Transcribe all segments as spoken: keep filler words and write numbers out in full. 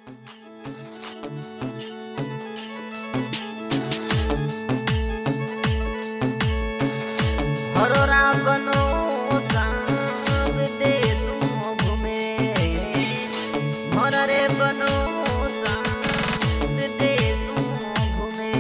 हरोरा बनो सांब देशों घूमे, हररे बनो सांब देशों घूमे।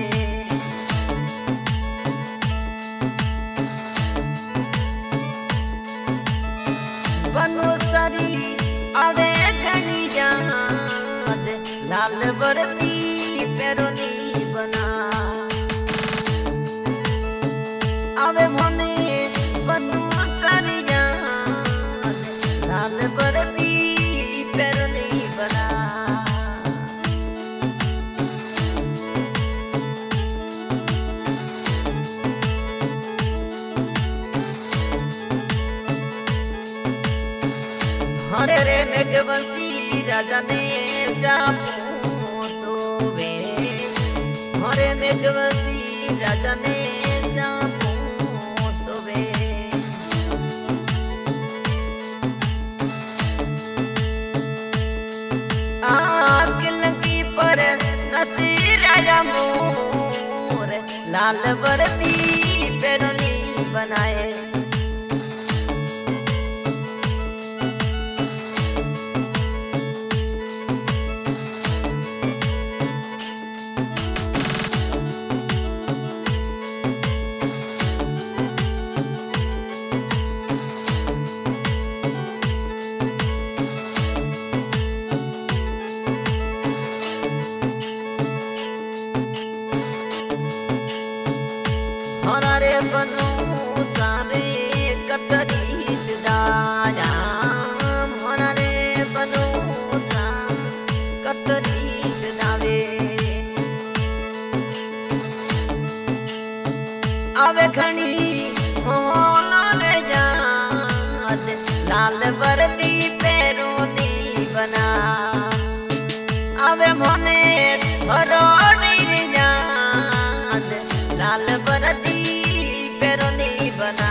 बनो सरी आवे घनी याद, लाल वर्दी पेरोनी बना आवे मोने बनो सरी याद, लाल वर्दी पेरोनी बना। हरे रे मेघवंशी राजा ने श्याम सोवे, हरे मेघवंशी राजा ने श्याम सोवे। आग लगी पर नसी राजा मोर, लाल वर्दी पेरोनी बनाए। हरे बनो सारे कतरी सदाया, हरे बनो सा कतरी सदावे। आवे खनी होना ले जात, लाल वर्दी पेरोनी बना आवे मोने हरोनी जात, लाल वर्दी पेरोनी बना।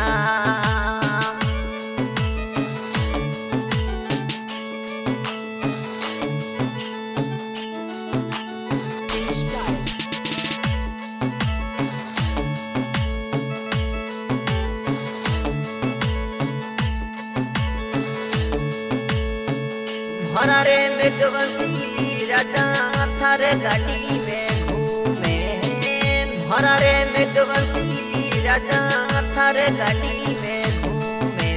हरे मेघवंशी राजा थारे गाड़ी में घूमे, हरे मेघवंशी राजा थारे गाड़ी में घूमे।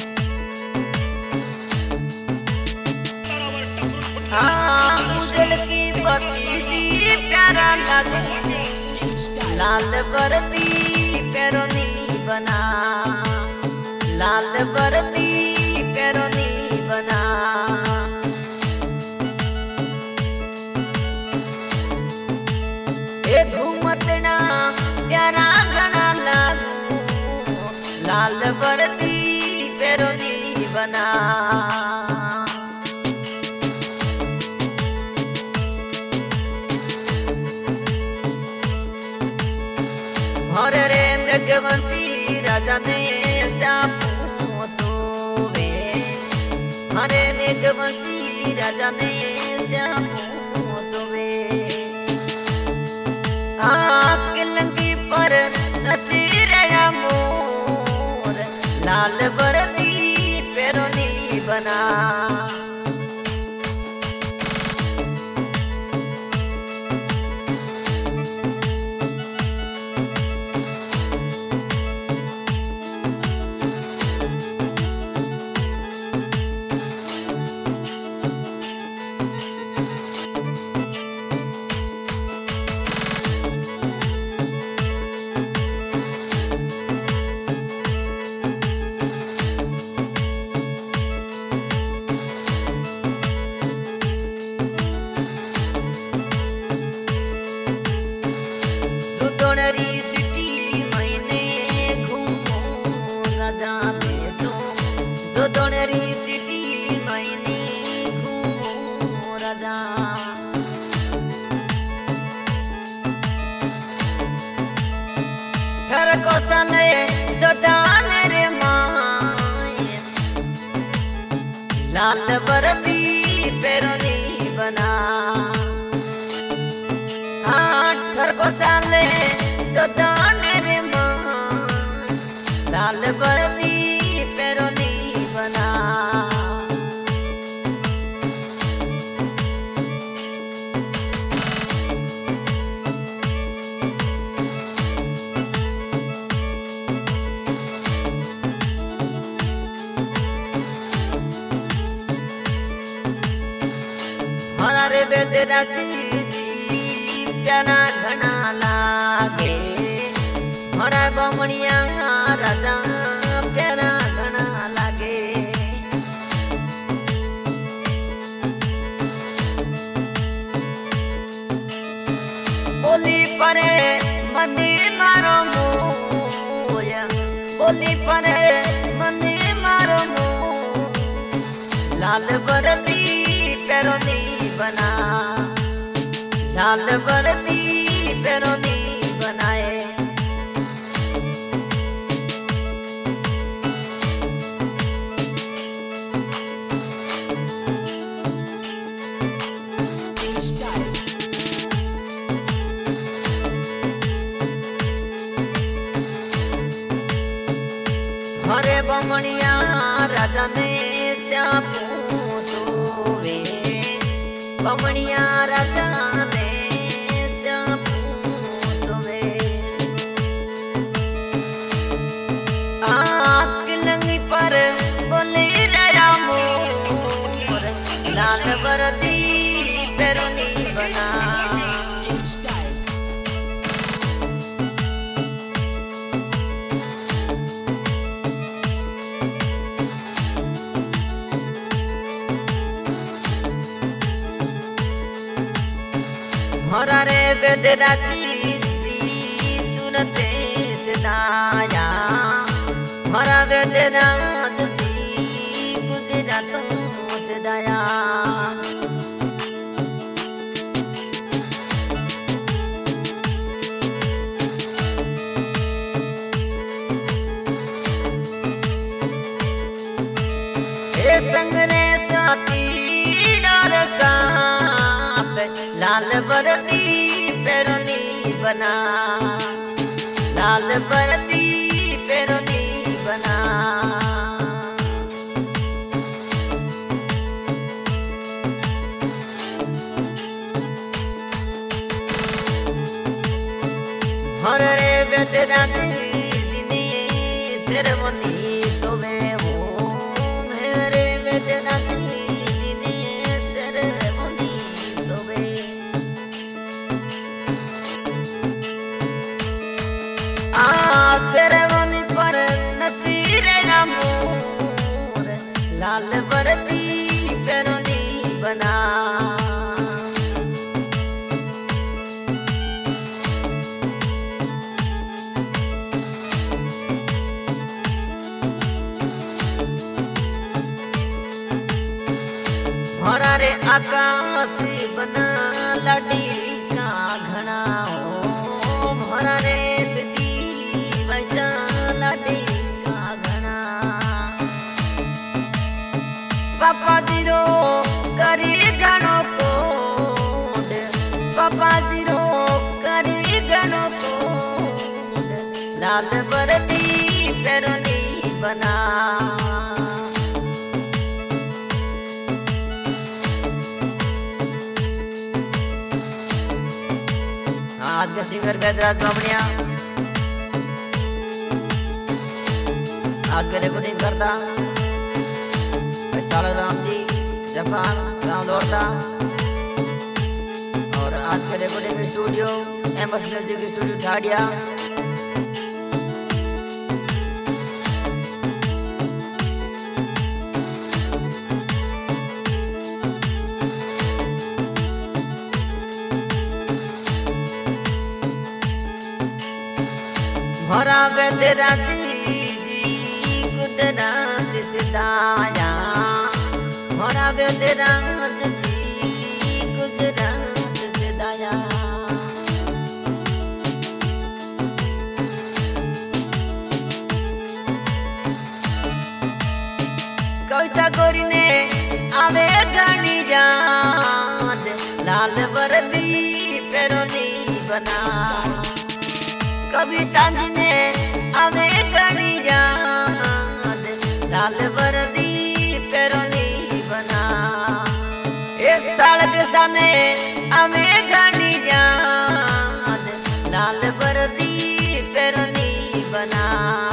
हाँ उजल की बत्ती सी प्यारा लगे, लाल वर्दी पेरोनी बना, लाल वर्दी पेरोनी बना। घूमतना प्यारा घना लागू, लाल वर्दी पेरोनी बना। हरे रे मेघवंशी राजा ने श्याम सोवे, हरे मेघवंशी राजा ने श्याम सोवे। आग लगी पर नसी राजा मोर, लाल वर्दी पेरोनी बना। जोड़री सिटी मैंने घूमो न जाने दो, जो दोड़री सिटी मैंने घूमो राजा। घर को सले जोटाने रे माए, लाल वर्दी पेरोनी बना आठर को साले जो दाने रे मां लाल वर्दी पेरो नी बना हरा रे बेदरा चीजी प्यारा घना लागे हरा बमणिया राजा प्यारा घना लागे बोली परे मने मारो मोया बोली परे मने मारो मो लाल वर्दी पेरो नी बना लाल वर्दी पेरो नी बनाए हरे बमणिया राजा ने श्यामू सोवे बमणिया राजा ने श्यामू सोवे आकलंगी पर बोले राजा मोर लाल वर्दी पेरो नी बना हरा रे बेदरा चीजी सुनते सदाया हरा बेदरा जी गुजरातों सदाया ए संग रे साथी डर सा लाल वर्दी पेरो नी बना लाल वर्दी पेरो नी बना हर रे बेदरा दिनी सिरवनी सोवे हो मेरे बेदरा दिनी सिरवनी सोवे सिरवनी पर नसीरे मोर लाल वर्दी पेरो नी बना हरा रे आकाश बना लाडी का घना हो हरा रे पापा जीरो करी गणो कोड पापा जीरो करी गणो कोड लाल वर्दी पेरो नी बना आज का सिंगर गजराज बामणिया आज का रिकॉर्डिंग करता राम जी जापान गांव दौड़ता और आज का रिकॉर्डिंग स्टूडियो एम्बस म्यूजिक स्टूडियो ठाडिया हरा बेदरा जी गुजरात सदाया हरा बेदरा जी गुजरात सदाया कविता गोरी ने आवे घनी जान लाल वर्दी पेरोनी बना कभी टांगने आवे घड़ी याद लाल वर्दी पेरोनी बना इस सड़क सने आवे घड़ी याद लाल वर्दी पेरोनी बना।